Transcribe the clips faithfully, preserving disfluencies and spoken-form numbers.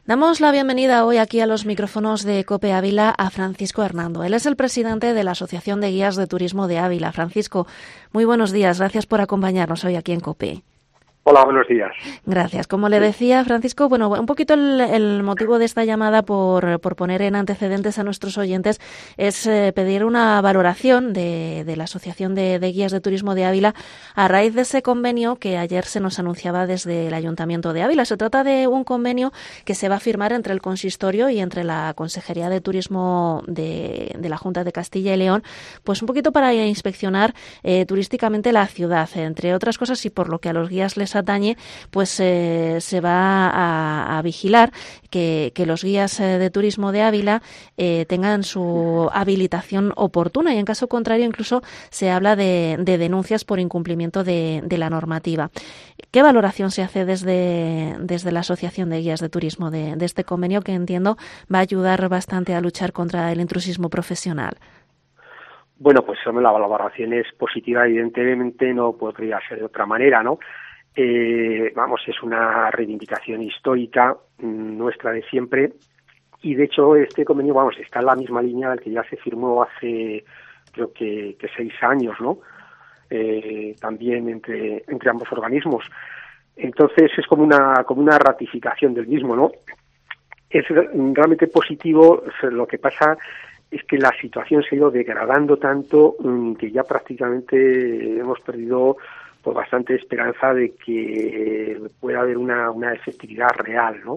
Damos la bienvenida hoy aquí a los micrófonos de COPE Ávila a Francisco Hernando. Él es el presidente de la Asociación de Guías de Turismo de Ávila. Francisco, muy buenos días. Gracias por acompañarnos hoy aquí en COPE. Hola, buenos días. Gracias. Como le decía, Francisco, bueno, un poquito el, el motivo de esta llamada, por, por poner en antecedentes a nuestros oyentes, es eh, pedir una valoración de, de la Asociación de, de Guías de Turismo de Ávila a raíz de ese convenio que ayer se nos anunciaba desde el Ayuntamiento de Ávila. Se trata de un convenio que se va a firmar entre el Consistorio y entre la Consejería de Turismo de, de la Junta de Castilla y León, pues un poquito para inspeccionar eh, turísticamente la ciudad, entre otras cosas, y por lo que a los guías les atañe, pues eh, se va a, a vigilar que, que los guías eh, de turismo de Ávila eh, tengan su habilitación oportuna, y en caso contrario incluso se habla de, de denuncias por incumplimiento de, de la normativa. ¿Qué valoración se hace desde, desde la Asociación de Guías de Turismo de, de este convenio, que entiendo va a ayudar bastante a luchar contra el intrusismo profesional? Bueno, pues la valoración es positiva, evidentemente no podría ser de otra manera, ¿no? Eh, vamos, es una reivindicación histórica mmm, nuestra de siempre, y de hecho este convenio, vamos, está en la misma línea del que ya se firmó hace, creo que, que seis años, ¿no? Eh, también entre entre ambos organismos. Entonces es como una como una ratificación del mismo, ¿no? Es realmente positivo. Lo que pasa es que la situación se ha ido degradando tanto mmm, que ya prácticamente hemos perdido pues bastante esperanza de que pueda haber una, una efectividad real, ¿no?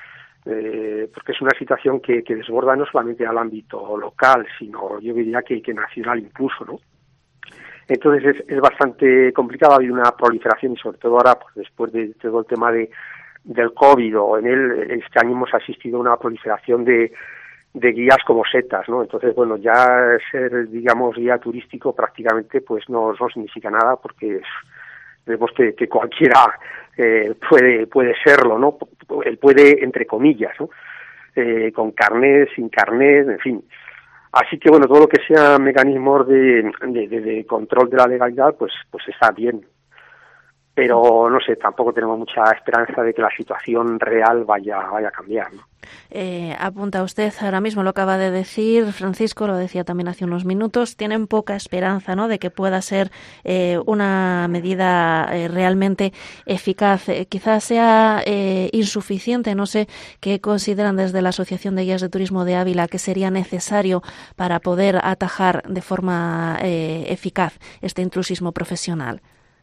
Eh, porque es una situación que, que desborda no solamente al ámbito local, sino yo diría que, que nacional incluso, ¿no? Entonces es, es bastante complicado. Ha habido una proliferación, y sobre todo ahora, pues después de todo el tema de del COVID, o en él, este año hemos asistido a una proliferación de de guías como setas, ¿no? Entonces, bueno, ya ser, digamos, guía turístico prácticamente pues no, no significa nada, porque vemos que, que cualquiera eh, puede puede serlo, ¿no? Él puede, entre comillas, ¿no? Eh, con carnet, sin carnet, en fin. Así que, bueno, todo lo que sea mecanismos de, de, de, de control de la legalidad, pues pues está bien. Pero, no sé, tampoco tenemos mucha esperanza de que la situación real vaya, vaya a cambiar, ¿no? Eh, apunta usted, ahora mismo lo acaba de decir, Francisco, lo decía también hace unos minutos, tienen poca esperanza, ¿no?, de que pueda ser eh, una medida eh, realmente eficaz. Eh, quizás sea eh, insuficiente, no sé qué consideran desde la Asociación de Guías de Turismo de Ávila que sería necesario para poder atajar de forma eh, eficaz este intrusismo profesional.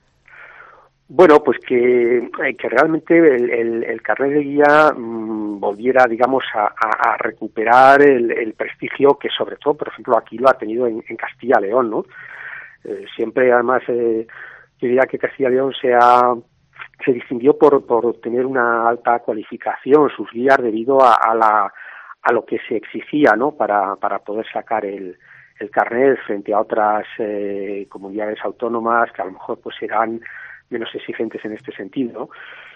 Bueno, pues que, que realmente el, el, el carnet de guía mmm, volviera, digamos, a, a, a recuperar el, el prestigio que, sobre todo, por ejemplo, aquí lo ha tenido en, en Castilla y León, ¿no? Eh, siempre, además, eh, yo diría que Castilla y León se, ha, se distinguió por, por tener una alta cualificación, sus guías, debido a, a, la, a lo que se exigía, ¿no?, para, para poder sacar el, el carnet, frente a otras eh, comunidades autónomas que a lo mejor pues eran menos exigentes en este sentido.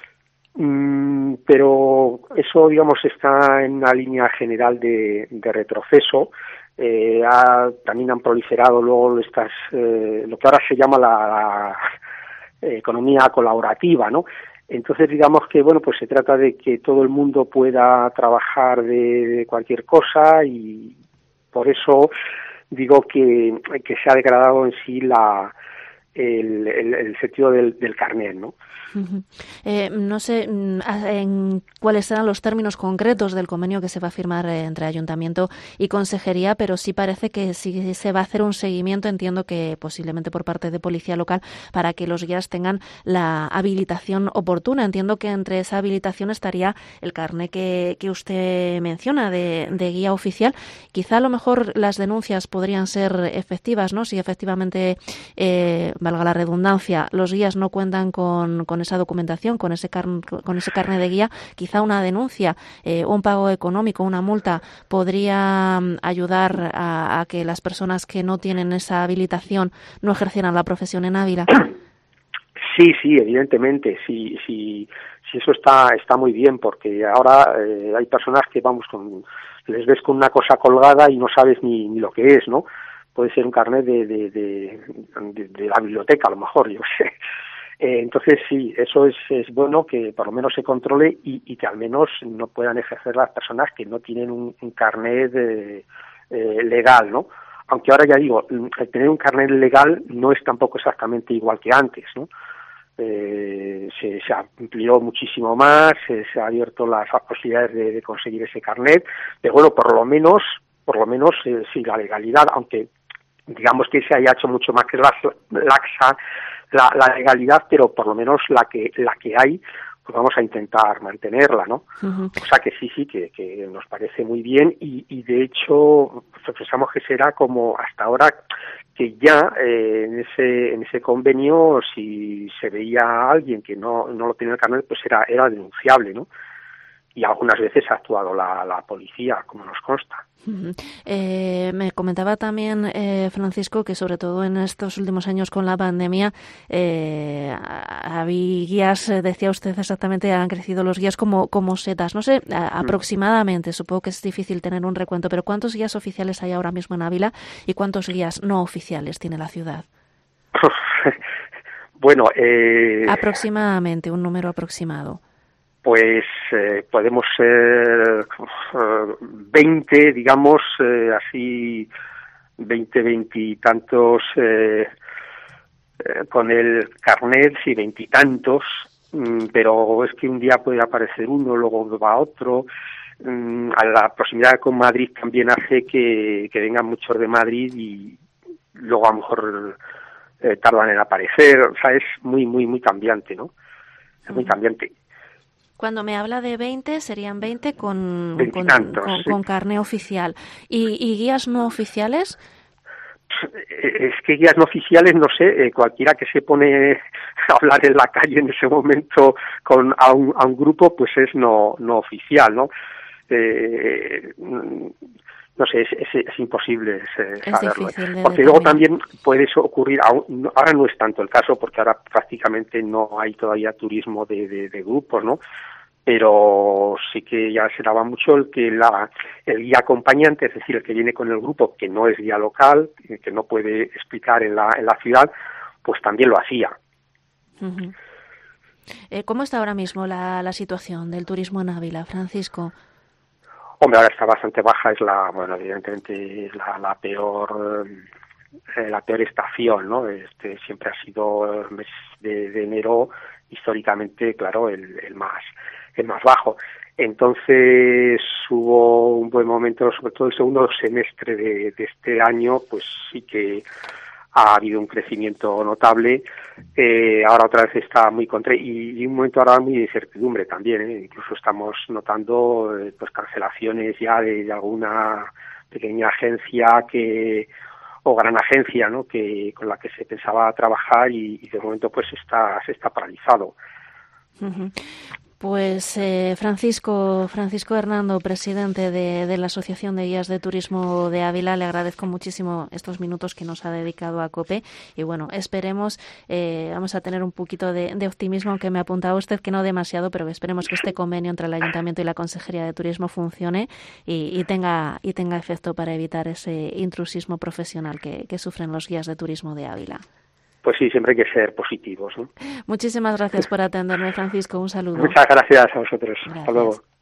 Mm, pero eso, digamos, está en una línea general de, de retroceso. Eh, ha, también han proliferado luego estas, eh, lo que ahora se llama la, la eh, economía colaborativa, ¿no? Entonces, digamos que, bueno, pues se trata de que todo el mundo pueda trabajar de, de cualquier cosa, y por eso digo que, que se ha degradado en sí la El, el, el sentido del, del carnet, ¿no? Uh-huh. Eh, no sé en cuáles serán los términos concretos del convenio que se va a firmar entre Ayuntamiento y Consejería, pero sí parece que sí se va a hacer un seguimiento, entiendo que posiblemente por parte de Policía Local, para que los guías tengan la habilitación oportuna. Entiendo que entre esa habilitación estaría el carnet que, que usted menciona de, de guía oficial. Quizá a lo mejor las denuncias podrían ser efectivas, ¿no? Si efectivamente, eh, valga la redundancia, los guías no cuentan con, con esa documentación, con ese car con ese carnet de guía, quizá una denuncia, eh, un pago económico, una multa, podría ayudar a, a que las personas que no tienen esa habilitación no ejercieran la profesión en Ávila. Sí, sí, evidentemente, sí, sí, sí, eso está está muy bien, porque ahora eh, hay personas que, vamos, con les ves con una cosa colgada y no sabes ni, ni lo que es, ¿no? Puede ser un carnet de, de, de, de, de la biblioteca, a lo mejor, yo sé. Eh, entonces sí, eso es, es bueno que por lo menos se controle y, y que al menos no puedan ejercer las personas que no tienen un, un carnet eh, eh, legal, ¿no? Aunque ahora ya digo, el tener un carnet legal no es tampoco exactamente igual que antes, ¿no? Eh, se, se amplió muchísimo más, se, se ha abierto las, las posibilidades de, de conseguir ese carnet, pero bueno, por lo menos, por lo menos eh, sí, la legalidad, aunque digamos que se haya hecho mucho más que laxa la, la legalidad, pero por lo menos la que la que hay, pues vamos a intentar mantenerla, ¿no? Uh-huh. O sea que sí, sí, que, que nos parece muy bien y, y de hecho pues pensamos que será como hasta ahora que ya eh, en ese en ese convenio si se veía a alguien que no no lo tenía el carnet, pues era era denunciable, ¿no? Y algunas veces ha actuado la, la policía, como nos consta. Uh-huh. Eh, me comentaba también, eh, Francisco, que sobre todo en estos últimos años con la pandemia, eh, había guías, decía usted exactamente, han crecido los guías como, como setas. No sé, a, aproximadamente, supongo que es difícil tener un recuento, pero ¿cuántos guías oficiales hay ahora mismo en Ávila y cuántos guías no oficiales tiene la ciudad? Bueno, eh... aproximadamente, un número aproximado. Pues eh, podemos ser uh, veinte, digamos, eh, así, veinte, veintitantos eh, eh, con el carnet, sí, veintitantos, mm, pero es que un día puede aparecer uno, luego va otro. Mm, a la proximidad con Madrid también hace que, que vengan muchos de Madrid y luego a lo mejor eh, tardan en aparecer. O sea, es muy, muy, muy cambiante, ¿no? Es muy cambiante. Cuando me habla de veinte, serían veinte con, con, con, sí. con carné oficial. ¿Y, ¿Y guías no oficiales? Es que guías no oficiales, no sé, eh, cualquiera que se pone a hablar en la calle en ese momento con a un, a un grupo, pues es no, no oficial, ¿no? Eh, no sé, es, es, es imposible es, es saberlo. Porque luego también puede ocurrir, ahora no es tanto el caso, porque ahora prácticamente no hay todavía turismo de, de, de grupos, ¿no? Pero sí que ya se daba mucho el que la, el guía acompañante, es decir, el que viene con el grupo, que no es guía local, que no puede explicar en la, en la ciudad, pues también lo hacía. Uh-huh. Eh, ¿Cómo está ahora mismo la, la situación del turismo en Ávila, Francisco? Hombre, ahora está bastante baja, es la, bueno, evidentemente es la, la peor, eh, la peor estación, ¿no? Este siempre ha sido el mes de, de enero, históricamente, claro, el, el más, el más bajo. Entonces hubo un buen momento, sobre todo el segundo semestre de, de este año, pues sí que ha habido un crecimiento notable. Eh, ahora otra vez está muy contra y, y un momento ahora muy de incertidumbre también, ¿eh? Incluso estamos notando eh, pues cancelaciones ya de, de alguna pequeña agencia que o gran agencia, ¿no? Que con la que se pensaba trabajar y, y de momento pues está se está paralizado. Uh-huh. Pues eh, Francisco Francisco Hernando, presidente de, de la Asociación de Guías de Turismo de Ávila, le agradezco muchísimo estos minutos que nos ha dedicado a COPE y bueno, esperemos, eh, vamos a tener un poquito de, de optimismo, aunque me apuntaba usted que no demasiado, pero esperemos que este convenio entre el Ayuntamiento y la Consejería de Turismo funcione y, y tenga y tenga efecto para evitar ese intrusismo profesional que, que sufren los guías de turismo de Ávila. Pues sí, siempre hay que ser positivos, ¿no? Muchísimas gracias por atenderme, Francisco. Un saludo. Muchas gracias a vosotros. Gracias. Hasta luego.